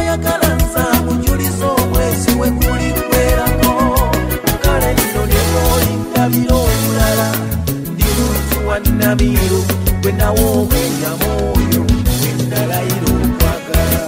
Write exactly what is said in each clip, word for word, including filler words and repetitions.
oyagala nza mujuliza omwezi we kulikwerako kale nno ne bw'olindabira olulala ndi muntu wa Namiiro gwe nawo omenya mwoyo gwe ndalayira okwagala.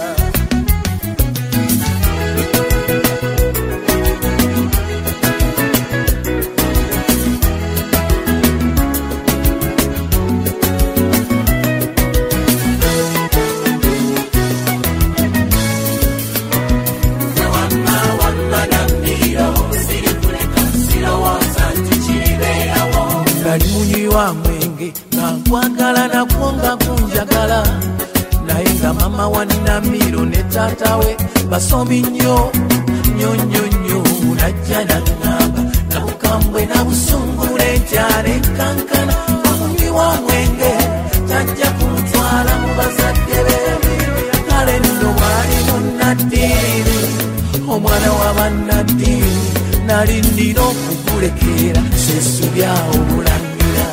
Nali munywa mwenge nga nkwagala nakwo nga kunjagala naye nga mama wa Namiiro ne taata we basomi nnyo nnyo nnyo nnyo najja naŋŋamba nabukambwe nabusungule ntyala enkankana omunywi mwenge tajja kumutwala mu bazadde be kale nno bwali munnaddiini omwana wa bannaddiini nali ndina okukulekera sesubyawo bulangira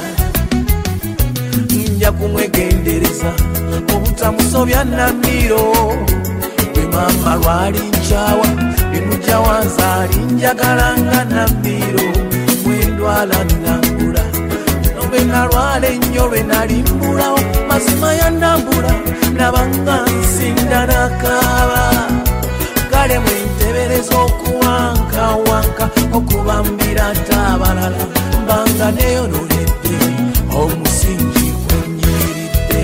nja kumwegendereza obutamusobya Namiiro bwe mama lwali nkyawa bimujja wanza alinjagala nga Namiiro mwendwala nnambula nobe nalwala ennyo lwe nalimbulawo mazima ya nnambula nabanga nsinda nakaaba kale mwentebereza okuwankawanka okubambira ate abalala mbanga neyonoledde omusingi gwenyiridde.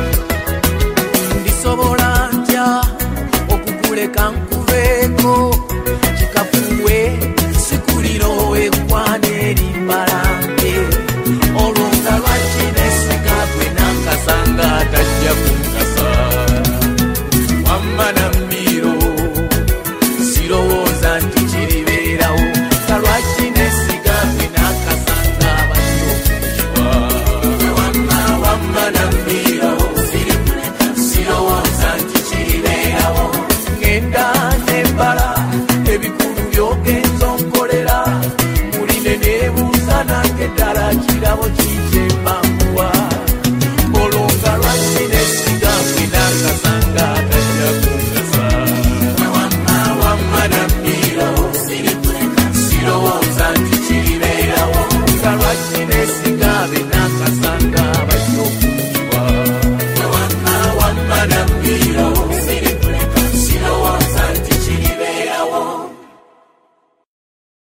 Ndisobola ntya okukuleka nkuveeko